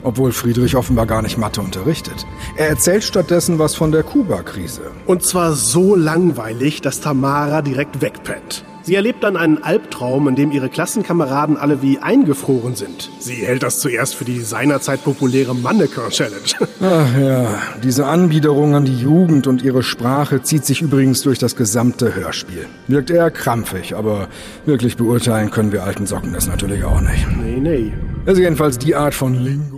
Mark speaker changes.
Speaker 1: Obwohl Friedrich offenbar gar nicht Mathe unterrichtet. Er erzählt stattdessen was von der Kuba-Krise.
Speaker 2: Und zwar so langweilig, dass Tamara direkt wegpennt. Sie erlebt dann einen Albtraum, in dem ihre Klassenkameraden alle wie eingefroren sind. Sie hält das zuerst für die seinerzeit populäre Mannequin-Challenge.
Speaker 1: Ach ja, diese Anbiederung an die Jugend und ihre Sprache zieht sich übrigens durch das gesamte Hörspiel. Wirkt eher krampfig, aber wirklich beurteilen können wir alten Socken das natürlich auch nicht.
Speaker 2: Nee.
Speaker 1: Das ist jedenfalls die Art von Lingo,